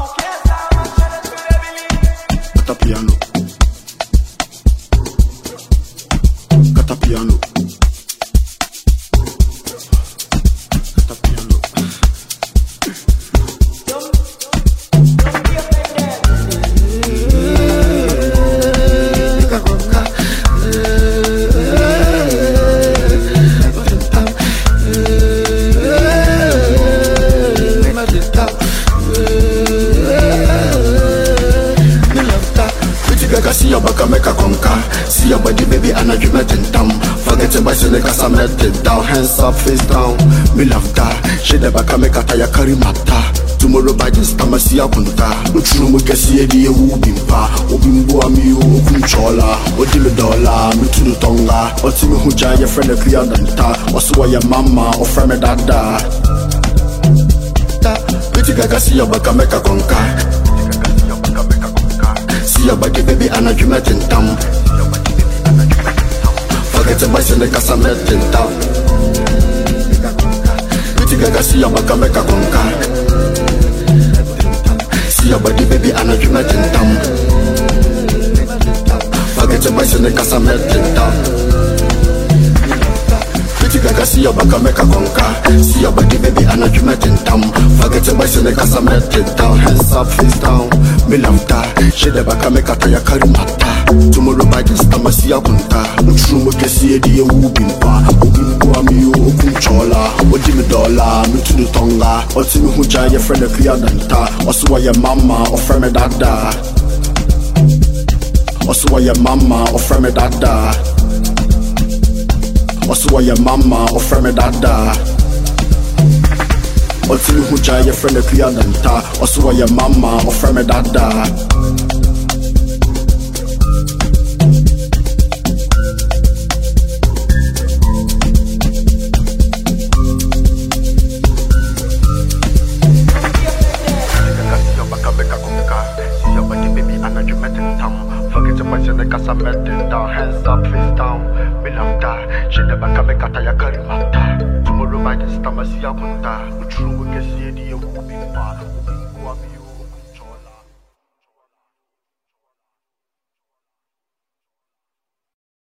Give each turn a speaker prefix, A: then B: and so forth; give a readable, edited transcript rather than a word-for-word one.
A: Kata piano. Kata piano. Kata piano. See your back and make a conquer. See your body, baby, and I dream it in town. Forget your bicycle, cause I'm let it down. Hands up, face down. Me love that. She the back and make a tire carry matter. Tomorrow by this time I see a kunta. True, we can see a dear whoopimpa. Obimbo, ami, okunchola. Odime dollar, me to the tonga. Or to me, who jay your friend a clear danta. Or so your mama, or friend a dada. Pretty gaga, see your back and make a conquer. See your body, baby, and I dream it in town. Forget your bicycle, cause I'm let in town. Pretty gaga, see your back and make a conquer. See your body, baby, and I dream it in town. Forget your bicycle, cause I'm let in town. Pretty gaga, see your back and make a conquer. See your body, baby, and I dream it in town. Forget your bicycle, cause I'm let in town. Hands up, face down. Me love that. She the back and make a tire carry matter. Tomorrow by this time I see a kunta. True, we can see a dear whoopimpa. Obimbo, ami, okunchola. Odime dollar, me to the tonga. Or to me, who jay your friend a clear danta. Or so your mama, or friend a dada. Or so your mama, or friend a dada. Or so your mama, or friend a dada. Or to me, who jay your friend a clear danta. Or so your mama, or friend a dada. Forget your bicycle, cause I'm let it down. Hands up, face down. Me love that. She never can make a tire carry matter. Tomorrow by this time I see a kunta. True, we can see the who be far.